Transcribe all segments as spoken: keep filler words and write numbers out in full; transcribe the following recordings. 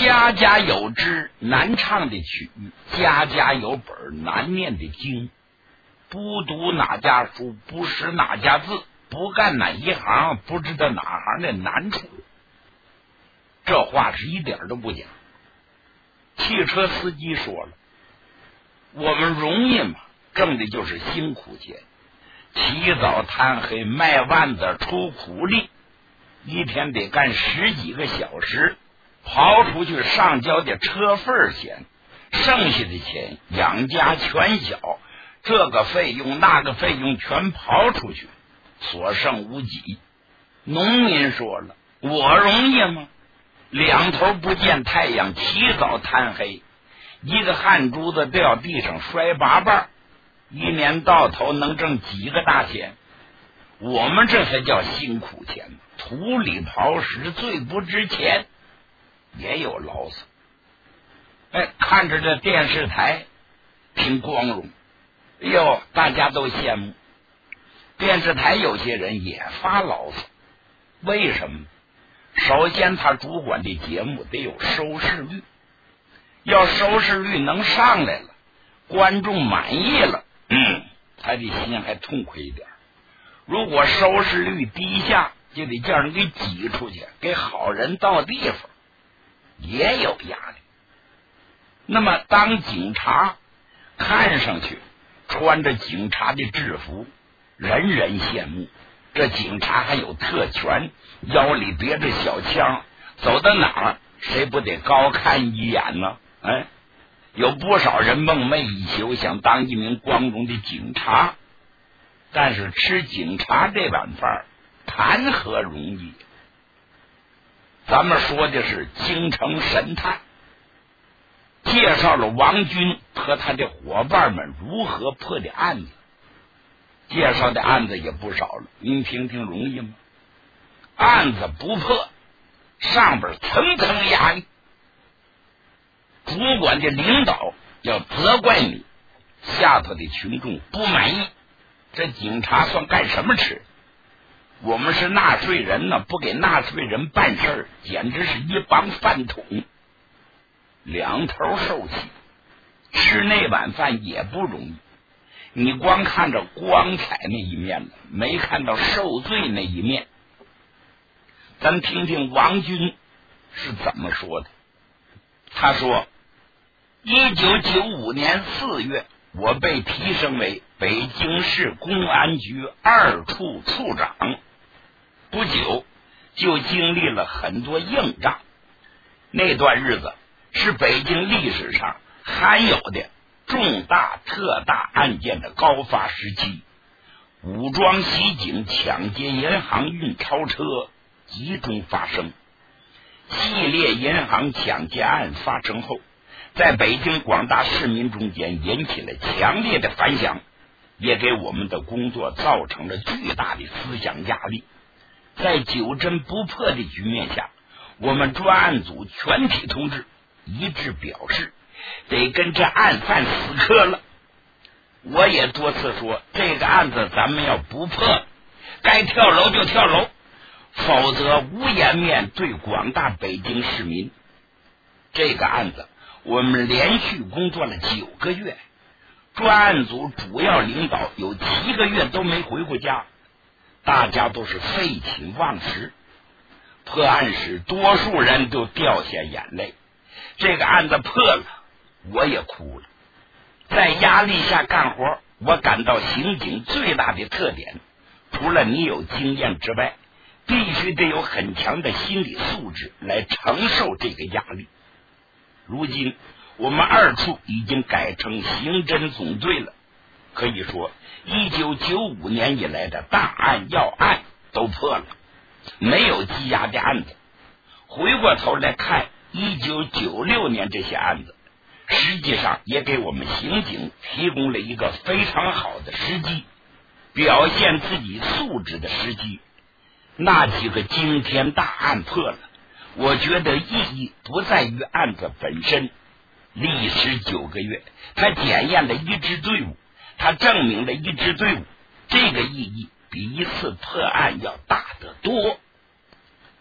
家家有支难唱的曲，家家有本难念的经。不读哪家书，不识哪家字，不干哪一行，不知道哪行的难处。这话是一点都不假。汽车司机说了，我们容易嘛，挣的就是辛苦钱，起早贪黑卖腕子出苦力，一天得干十几个小时，刨出去上交的车份钱，剩下的钱养家全小，这个费用那个费用全刨出去，所剩无几。农民说了，我容易吗？两头不见太阳，起早贪黑，一个汗珠子掉地上摔八瓣，一年到头能挣几个大钱？我们这才叫辛苦钱，土里刨食最不值钱，也有牢骚。哎，看着这电视台挺光荣，哎呦，大家都羡慕。电视台有些人也发牢骚，为什么？首先他主管的节目得有收视率，要收视率能上来了，观众满意了，嗯，他的心还痛快一点。如果收视率低下，就得叫人给挤出去，给好人到地方，也有压力。那么当警察看上去穿着警察的制服，人人羡慕，这警察还有特权，腰里别着小枪，走到哪儿谁不得高看一眼呢？哎，有不少人梦寐以求想当一名光荣的警察，但是吃警察这碗饭谈何容易？咱们说的是京城神探，介绍了王军和他的伙伴们如何破的案子，介绍的案子也不少了，您听听容易吗？案子不破，上边层层压力，主管的领导要责怪你，下头的群众不满意，这警察算干什么吃？我们是纳税人呢，不给纳税人办事儿，简直是一帮饭桶，两头受气，吃那碗饭也不容易。你光看着光彩那一面了，没看到受罪那一面。咱听听王军是怎么说的。他说，一九九五年四月，我被提升为北京市公安局二处处长，不久就经历了很多硬仗。那段日子是北京历史上罕有的重大特大案件的高发时期，武装袭警、抢劫银行、运钞车集中发生。系列银行抢劫案发生后，在北京广大市民中间引起了强烈的反响，也给我们的工作造成了巨大的思想压力。在久侦不破的局面下，我们专案组全体同志一致表示，得跟这案犯死磕了。我也多次说，这个案子咱们要不破，该跳楼就跳楼，否则无颜面对广大北京市民。这个案子我们连续工作了九个月，专案组主要领导有七个月都没回过家，大家都是废寝忘食。破案时多数人都掉下眼泪，这个案子破了我也哭了。在压力下干活，我感到刑警最大的特点，除了你有经验之外，必须得有很强的心理素质来承受这个压力。如今我们二处已经改成刑侦总队了，可以说一九九五年以来的大案要案都破了，没有积压的案子。回过头来看一九九六年这些案子，实际上也给我们刑警提供了一个非常好的时机，表现自己素质的时机。那几个惊天大案破了，我觉得意义不在于案子本身，历时九个月，它检验了一支队伍，它证明了一支队伍，这个意义比一次破案要大得多。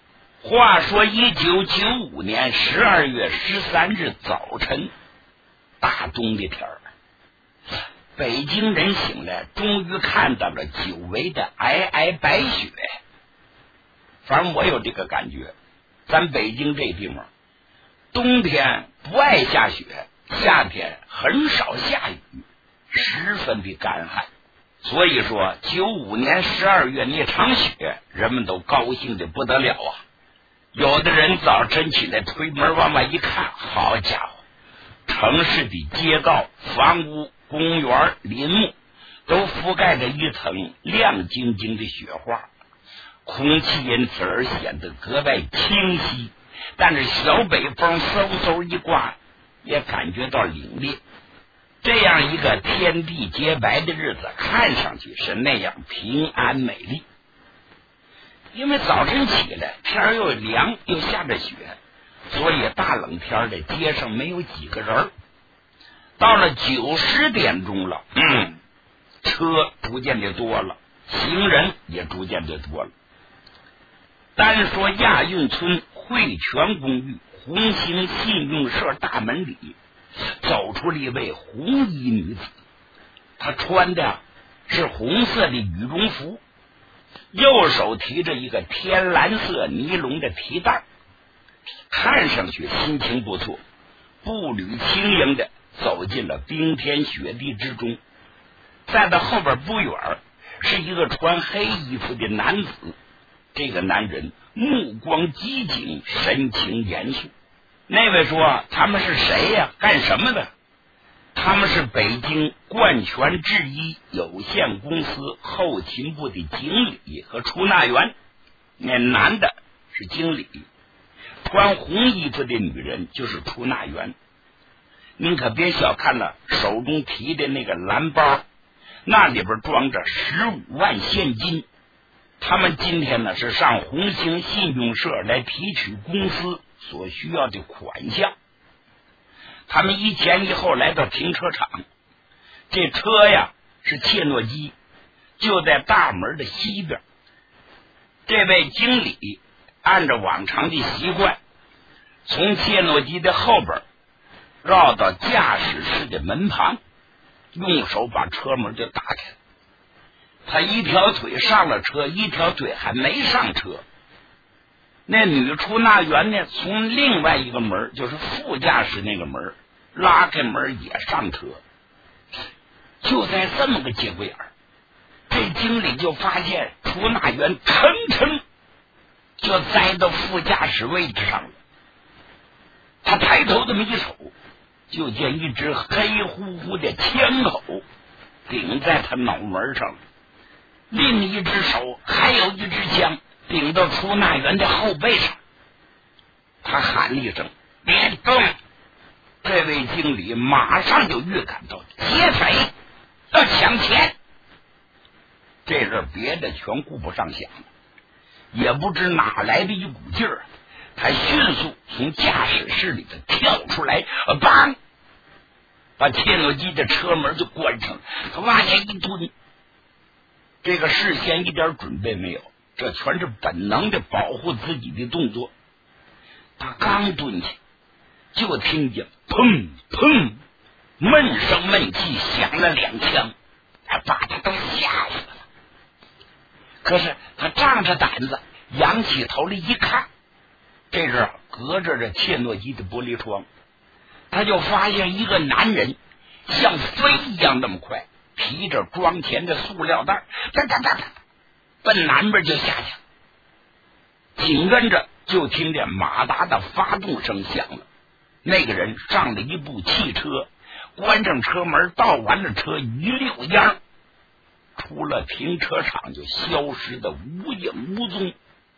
话说一九九五年十二月十三日早晨，大冬的天儿，北京人醒来，终于看到了久违的皑皑白雪。反正我有这个感觉，咱北京这地方冬天不爱下雪，夏天很少下雨，十分的干旱。所以说九五年十二月那场雪，人们都高兴的不得了啊！有的人早晨起来推门往外一看，好家伙，城市的街道、房屋、公园、林木都覆盖着一层亮晶晶的雪花，空气因此而显得格外清晰。但是小北风嗖嗖一刮，也感觉到凛冽。这样一个天地洁白的日子，看上去是那样平安美丽。因为早晨起来天又凉，又下着雪，所以大冷天的街上没有几个人。到了九十点钟了，嗯，车逐渐的多了，行人也逐渐的多了。单说亚运村汇泉公寓红星信用社大门里走出了一位红衣女子，她穿的是红色的羽绒服，右手提着一个天蓝色尼龙的提袋，看上去心情不错，步履轻盈的走进了冰天雪地之中。在他后边不远是一个穿黑衣服的男子，这个男人目光机警，神情严肃。那位说他们是谁呀、啊？干什么的？他们是北京冠泉制衣有限公司后勤部的经理和出纳员。那男的是经理，穿红衣服的女人就是出纳员。您可别小看了手中提的那个蓝包，那里边装着十五万现金。他们今天呢是上红星信用社来提取公司所需要的款项。他们一前一后来到停车场，这车呀是切诺基，就在大门的西边。这位经理按照往常的习惯，从切诺基的后边绕到驾驶室的门旁，用手把车门就打开。他一条腿上了车，一条腿还没上车。那女出纳员呢，从另外一个门，就是副驾驶那个门拉开门也上车。就在这么个节骨眼儿，这经理就发现出纳员腾腾就栽到副驾驶位置上了。他抬头这么一瞅，就见一只黑乎乎的枪口顶在他脑门上了，另一只手还有一支枪顶到出纳员的后背上。他喊了一声别动，这位经理马上就预感到劫匪要抢钱。这阵别的全顾不上想了，也不知哪来的一股劲儿，他迅速从驾驶室里头跳出来，砰，把切诺基的车门就关上了。他往下一蹲，这个事先一点准备没有，这全是本能的保护自己的动作。他刚蹲下，就听见砰砰闷声闷气响了两枪，把他都吓死了。可是他仗着胆子仰起头来一看，这时隔着这切诺基的玻璃窗，他就发现一个男人像飞一样那么快提着装钱的塑料袋，哒哒哒哒奔南边就下去。紧跟着就听见马达的发动声响了，那个人上了一部汽车，关上车门，倒完了车，一溜烟出了停车场，就消失的无影无踪。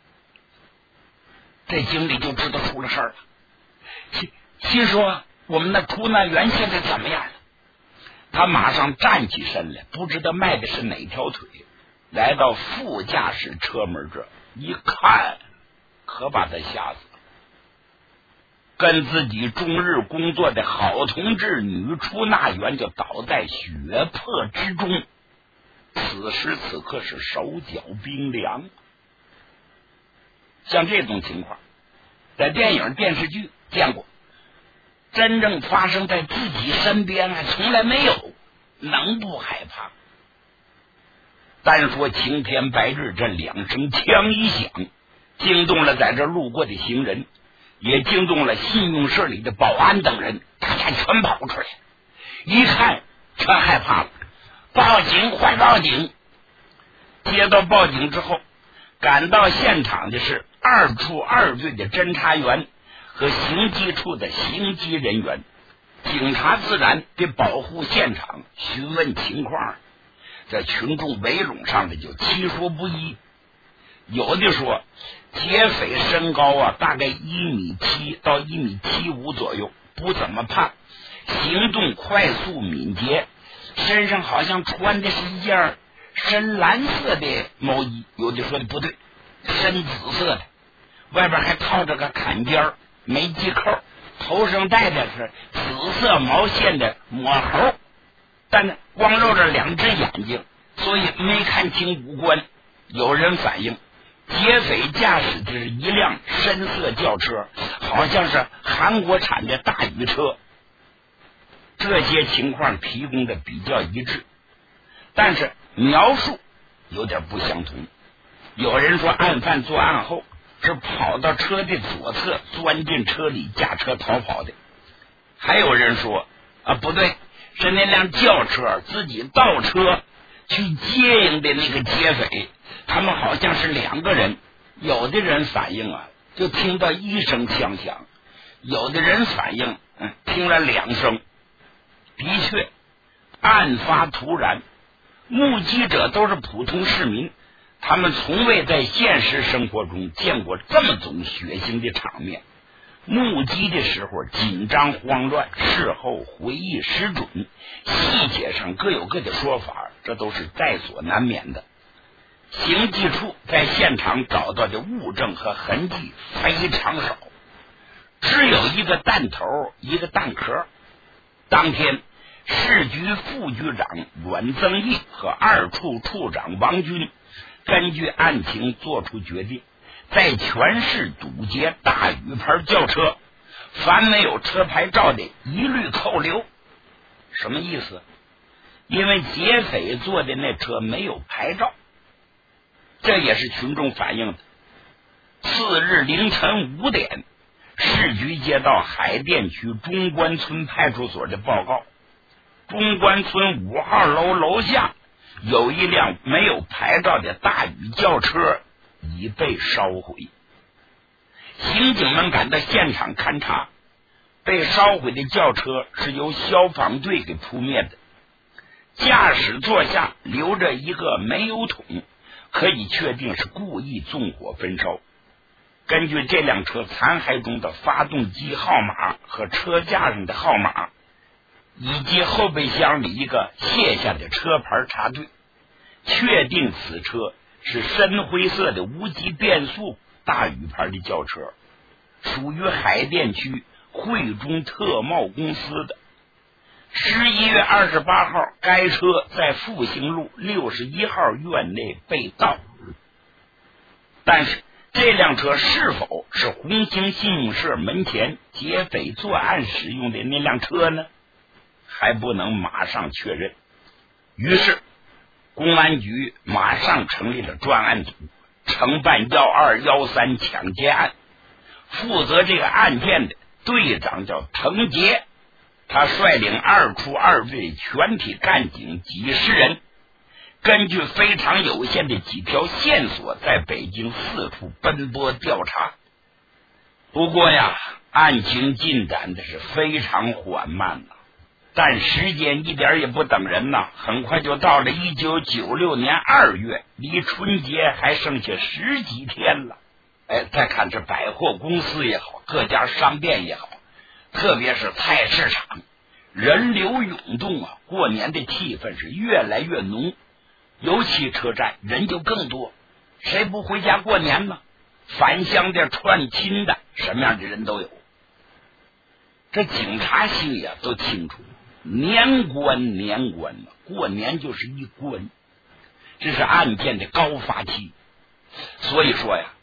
这经理就知道出了事儿了，心心说我们的出纳员现在怎么样了？他马上站起身来，不知道迈的是哪条腿，来到副驾驶车门这一看，可把他吓死了。跟自己终日工作的好同志女出纳员就倒在血泊之中，此时此刻是手脚冰凉。 像这种情况，在电影电视剧见过，真正发生在自己身边还从来没有，能不害怕？单说晴天白日，这两声枪一响，惊动了在这路过的行人，也惊动了信用社里的保安等人，大家全跑出来，一看全害怕了，报警，快报警！接到报警之后，赶到现场的是二处二队的侦查员和刑机处的刑机人员，警察自然得保护现场，询问情况。这群众围拢上的就七说不一，有的说劫匪身高啊大概一米七到一米七五左右，不怎么胖，行动快速敏捷，身上好像穿的是一件深蓝色的毛衣，有的说的不对，深紫色的，外边还套着个坎肩，没系扣，头上戴的是紫色毛线的抹猴，但呢光露着两只眼睛，所以没看清五官。有人反映劫匪驾驶的是一辆深色轿车，好像是韩国产的大宇车。这些情况提供的比较一致，但是描述有点不相同。有人说案犯作案后是跑到车的左侧，钻进车里驾车逃跑的，还有人说啊不对，是那辆轿车自己倒车去接应的那个劫匪，他们好像是两个人。有的人反映啊，就听到一声枪响，有的人反映嗯，听了两声。的确，案发突然，目击者都是普通市民，他们从未在现实生活中见过这么种血腥的场面。目击的时候紧张慌乱，事后回忆失准，细节上各有各的说法，这都是在所难免的。刑技处在现场找到的物证和痕迹非常少，只有一个弹头，一个弹壳。当天市局副局长阮增义和二处处长王军根据案情作出决定，在全市堵截大宇牌轿车，凡没有车牌照的一律扣留。什么意思？因为劫匪坐的那车没有牌照，这也是群众反映的。次日凌晨五点，市局接到海淀区中关村派出所的报告，中关村五号楼楼下有一辆没有牌照的大宇轿车已被烧毁。刑警们赶到现场勘查，被烧毁的轿车是由消防队给扑灭的，驾驶座下留着一个煤油桶，可以确定是故意纵火焚烧。根据这辆车残骸中的发动机号码和车架上的号码，以及后备箱里一个卸下的车牌插队，确定此车是深灰色的无级变速大宇牌的轿车，属于海淀区汇中特贸公司的。十一月二十八号，该车在复兴路六十一号院内被盗。但是这辆车是否是红星信用社门前劫匪作案使用的那辆车呢？还不能马上确认。于是公安局马上成立了专案组，承办幺二幺三抢劫案。负责这个案件的队长叫滕杰，他率领二处二队全体干警几十人，根据非常有限的几条线索，在北京四处奔波调查。不过呀，案情进展的是非常缓慢呐、啊，但时间一点也不等人呐、啊，很快就到了一九九六年二月，离春节还剩下十几天了。哎，再看这百货公司也好，各家商店也好，特别是菜市场，人流涌动啊，过年的气氛是越来越浓。尤其车站人就更多，谁不回家过年呢？返乡的、串亲的，什么样的人都有。这警察心里啊都清楚，年关年关呢，过年就是一关，这是案件的高发期。所以说呀，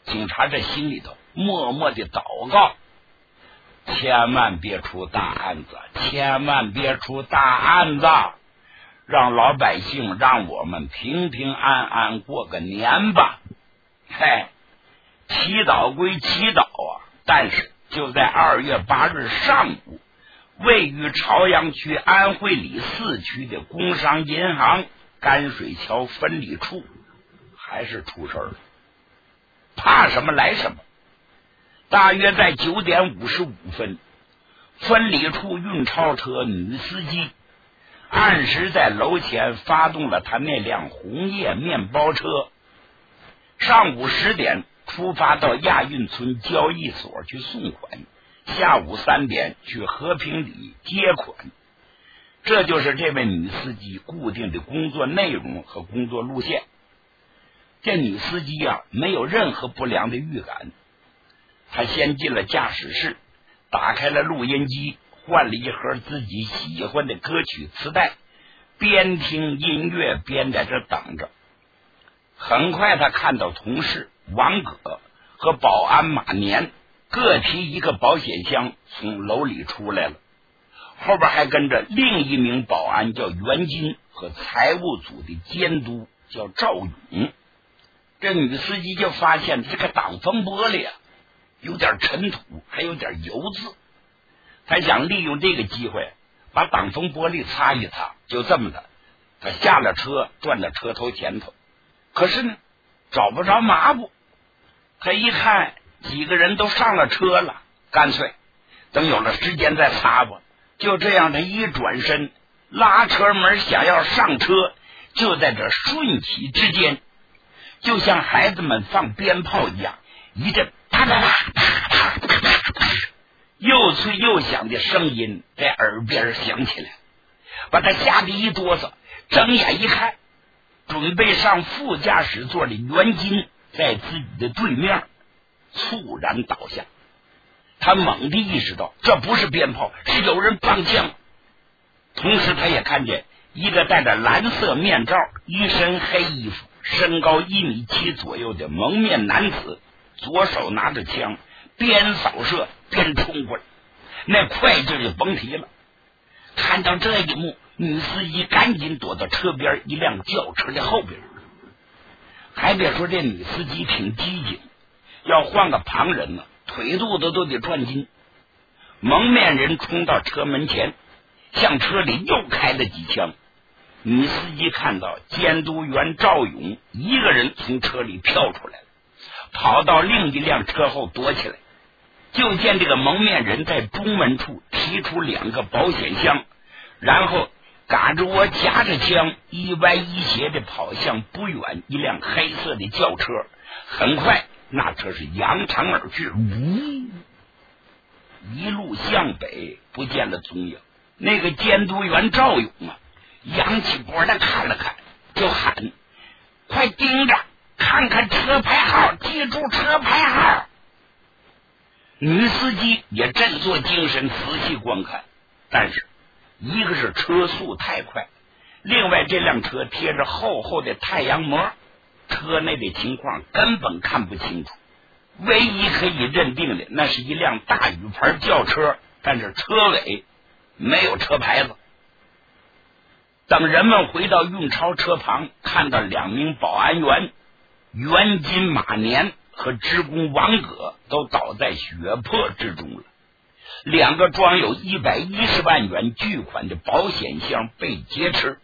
警察这心里头默默的祷告，千万别出大案子，千万别出大案子，让老百姓，让我们平平安安过个年吧。嘿，祈祷归祈祷啊，但是就在二月八日上午，位于朝阳区安徽里四区的工商银行甘水桥分理处还是出事了。怕什么来什么。大约在九点五十五分，分理处运钞车女司机按时在楼前发动了他那辆红叶面包车，上午十点出发到亚运村交易所去送款，下午三点去和平里接款。这就是这位女司机固定的工作内容和工作路线。这女司机啊，没有任何不良的预感。她先进了驾驶室，打开了录音机，换了一盒自己喜欢的歌曲磁带，边听音乐边在这等着。很快她看到同事王葛和保安马年各提一个保险箱从楼里出来了，后边还跟着另一名保安叫袁金和财务组的监督叫赵勇。这女司机就发现这个挡风玻璃啊有点尘土，还有点油渍，她想利用这个机会把挡风玻璃擦一擦。就这么的，她下了车，转到车头前头，可是呢找不着抹布。她一看几个人都上了车了，干脆等有了时间再擦吧。就这样，她一转身拉车门想要上车，就在这瞬息之间，就像孩子们放鞭炮一样，一阵啪啪啪啪啪啪啪，又脆又响的声音在耳边响起来，把他吓得一哆嗦，睁眼一看，准备上副驾驶座的袁金在自己的对面猝然倒下。他猛地意识到这不是鞭炮，是有人放枪。同时他也看见一个戴着蓝色面罩、一身黑衣服、身高一米七左右的蒙面男子，左手拿着枪，边扫射边冲过来，那快劲就甭提了。看到这一幕，女司机赶紧躲到车边一辆轿车的后边。还别说，这女司机挺机警，要换个旁人呢，腿肚子都得转筋。蒙面人冲到车门前，向车里又开了几枪。女司机看到监督员赵勇一个人从车里跳出来了，跑到另一辆车后躲起来。就见这个蒙面人在中门处提出两个保险箱，然后嘎着窝夹着枪，一歪一斜的跑向不远一辆黑色的轿车。很快那车是扬长而去，呜，一路向北，不见了踪影。那个监督员赵勇啊，扬起脖子看了看，就喊：快盯着看看车牌号，记住车牌号。女司机也振作精神，仔细观看，但是一个是车速太快，另外这辆车贴着厚厚的太阳膜，车内的情况根本看不清楚。唯一可以认定的，那是一辆大宇牌轿车，但是车尾没有车牌子。等人们回到运钞车旁，看到两名保安员袁金、马年和职工王葛都倒在血泊之中了。两个装有一百一十万元巨款的保险箱被劫持。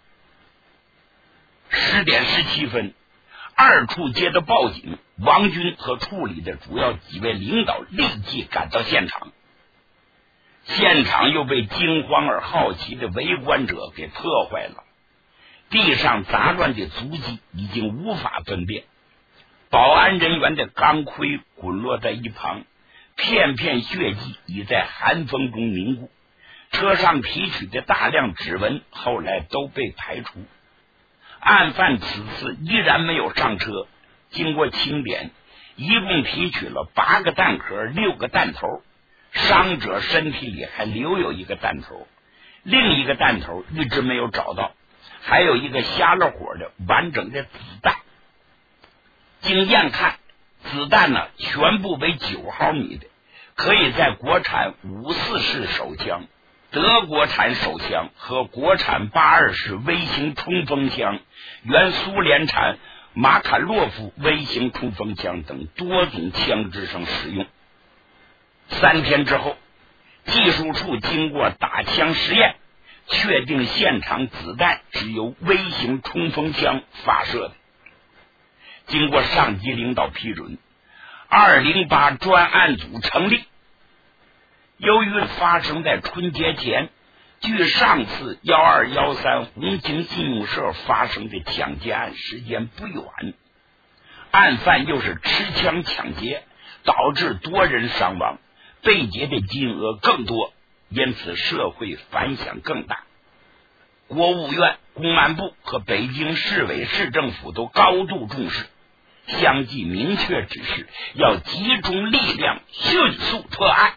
十点十七分，二处接到报警，王军和处里的主要几位领导立即赶到现场。现场又被惊慌而好奇的围观者给破坏了，地上杂乱的足迹已经无法分辨，保安人员的钢盔滚落在一旁，片片血迹已在寒风中凝固。车上提取的大量指纹后来都被排除。案犯此次依然没有上车，经过清点，一共提取了八个弹壳、六个弹头，伤者身体里还留有一个弹头，另一个弹头一直没有找到，还有一个瞎了火的完整的子弹。经验看， 子弹呢全部为九毫米的，可以在国产五四式手枪、德国产手枪和国产八二式微型冲锋枪、原苏联产马卡洛夫微型冲锋枪等多种枪支上使用。三天之后，技术处经过打枪实验，确定现场子弹是由微型冲锋枪发射的。经过上级领导批准，二零八专案组成立。由于发生在春节前，距上次幺二幺三红星信用社发生的抢劫案时间不远，案犯又是持枪抢劫，导致多人伤亡，被劫的金额更多，因此社会反响更大。国务院、公安部和北京市委市政府都高度重视，相继明确指示要集中力量迅速破案。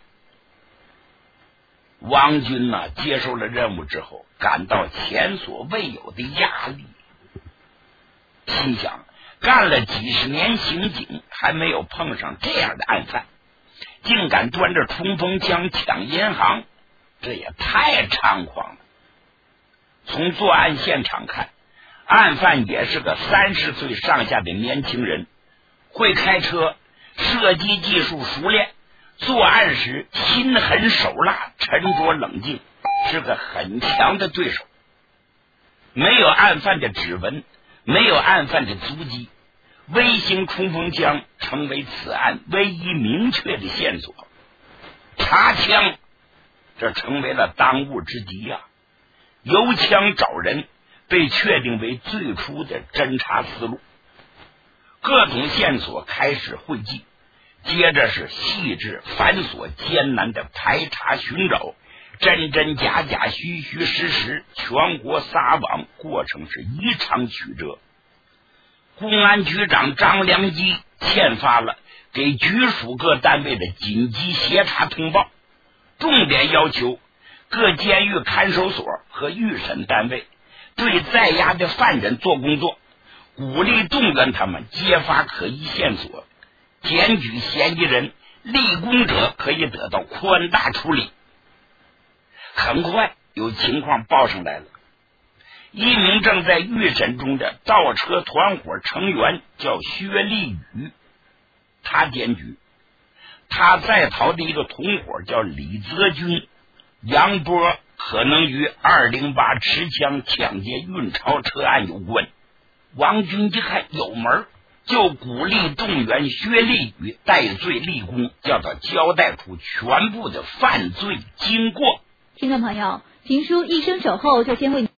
王军呢、啊、接受了任务之后，感到前所未有的压力，心想干了几十年刑警，还没有碰上这样的案犯，竟敢端着冲锋枪抢银行，这也太猖狂了。从作案现场看，案犯也是个三十岁上下的年轻人，会开车，射击技术熟练，作案时心狠手辣，沉着冷静，是个很强的对手。没有案犯的指纹，没有案犯的足迹，微型冲锋枪成为此案唯一明确的线索。查枪，这成为了当务之急呀、啊。由枪找人被确定为最初的侦查思路，各种线索开始汇集，接着是细致繁琐艰难的排查寻找，真真假假虚虚实实，全国撒网，过程是异常曲折。公安局长张良基签发了给局属各单位的紧急协查通报，重点要求各监狱看守所和预审单位对在押的犯人做工作，鼓励动员他们揭发可疑线索，检举嫌疑人，立功者可以得到宽大处理。很快有情况报上来了，一名正在预审中的盗车团伙成员叫薛立宇，他检举他在逃的一个同伙叫李泽军、杨波可能与二零八持枪抢劫运钞车案有关。王军一看有门，就鼓励动员薛立宇戴罪立功，叫他交代出全部的犯罪经过。 听众朋友，评书一生守候就先为